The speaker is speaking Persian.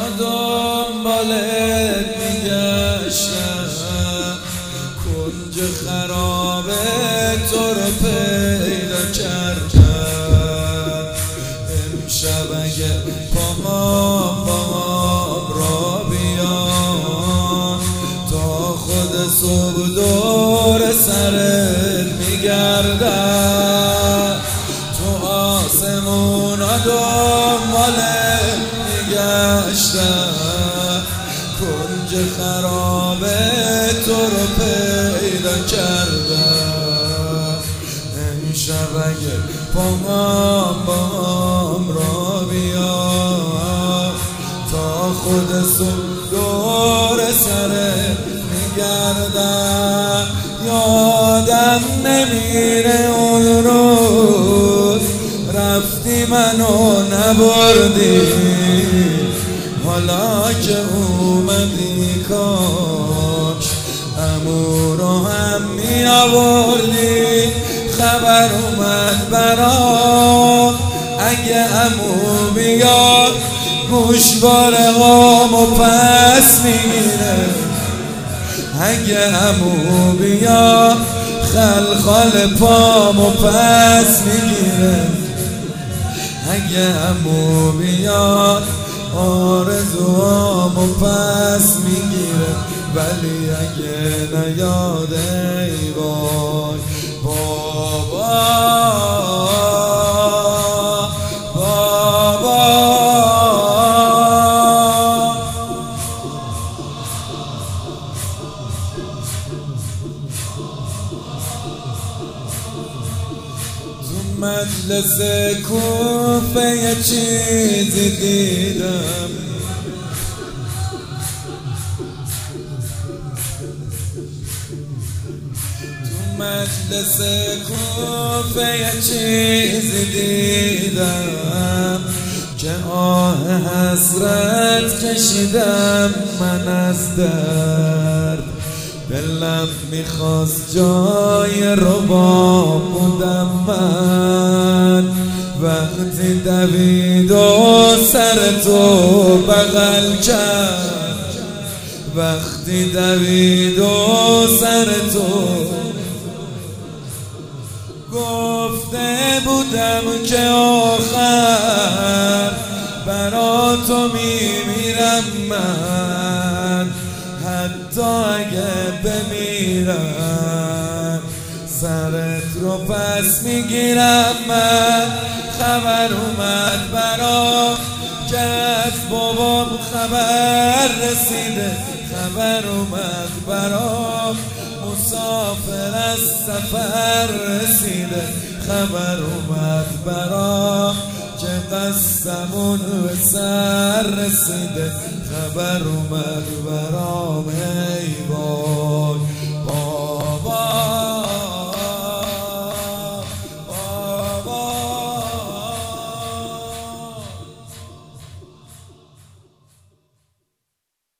دنبالت میگشتم، کنج خراب تو رو پیدا کردم. امشب اگه پامام را بیان، تا خود صبح دور سرت میگردم. تو آسمونا دنبالت میگشتم، کنج خراب تو رو پیدا کردم. امشب اگه پامام را بیار، تا خود صبح دور سرت میگردم. یادم نمیره اون روز رفتی منو نبردی، حالا که اومدی کاش عمو رو هم میآوردی. خبر اومد برام اگه عمو بیاد، گوشواره هامو پس میگیره. اگه عمو بیاد خلخال پامو پس میگیره. اگه عمو بیاد آرزوامو پس میگیره. ولی اگه نیاد ای وای بابا بابا. تو مجلس کوفه یه چیزی دیدم، مجلس کوفه یه چیزی دیدم، که آه حسرت کشیدم من از درد. دلم میخواست جای رباب بودم من، وقتی دوید و سر تو بغل کرد. وقتی دوید و سر تو گفته بودم که آخر برا تو میمیرم من، حتی اگه بمیرم سرت رو پس میگیرم من. خبر اومد برام که از بابام خبر رسیده. خبر اومد برام مسافر از سفر رسیده. خبر اومد برام که قصمون به سر رسیده. خبر اومد برام ای بابا.